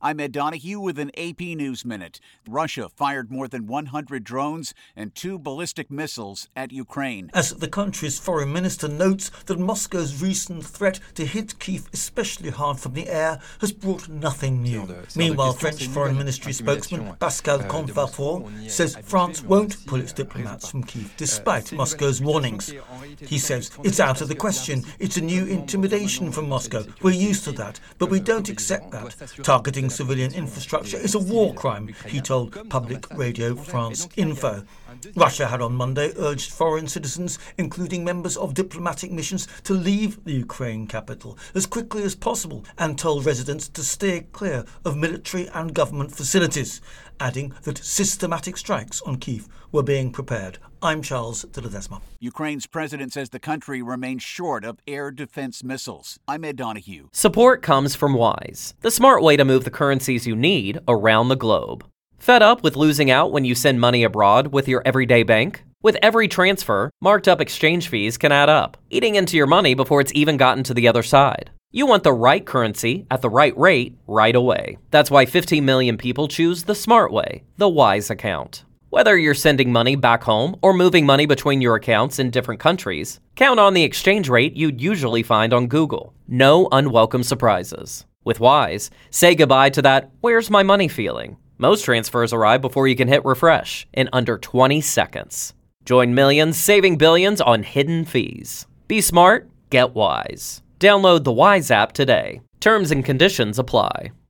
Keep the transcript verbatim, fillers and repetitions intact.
I'm Ed Donahue with an A P News Minute. Russia fired more than one hundred drones and two ballistic missiles at Ukraine. As the country's foreign minister notes that Moscow's recent threat to hit Kyiv especially hard from the air has brought nothing new. Meanwhile, French Foreign Ministry spokesman Pascal Canfin says France won't pull its diplomats from Kyiv despite Moscow's warnings. He says it's out of the question. It's a new intimidation from Moscow. We're used to that, but we don't accept that. Targeting civilian infrastructure is a war crime, he told Public Radio France Info. Russia had on Monday urged foreign citizens, including members of diplomatic missions, to leave the Ukraine capital as quickly as possible and told residents to steer clear of military and government facilities, adding that systematic strikes on Kyiv were being prepared. I'm Charles de Ledesma. Ukraine's president says the country remains short of air defense missiles. I'm Ed Donahue. Support comes from Wise, the smart way to move the currencies you need around the globe. Fed up with losing out when you send money abroad with your everyday bank? With every transfer, marked up exchange fees can add up, eating into your money before it's even gotten to the other side. You want the right currency at the right rate right away. That's why fifteen million people choose the smart way, the Wise account. Whether you're sending money back home or moving money between your accounts in different countries, count on the exchange rate you'd usually find on Google. No unwelcome surprises. With Wise, say goodbye to that "where's my money" feeling. Most transfers arrive before you can hit refresh in under twenty seconds. Join millions saving billions on hidden fees. Be smart, get Wise. Download the Wise app today. Terms and conditions apply.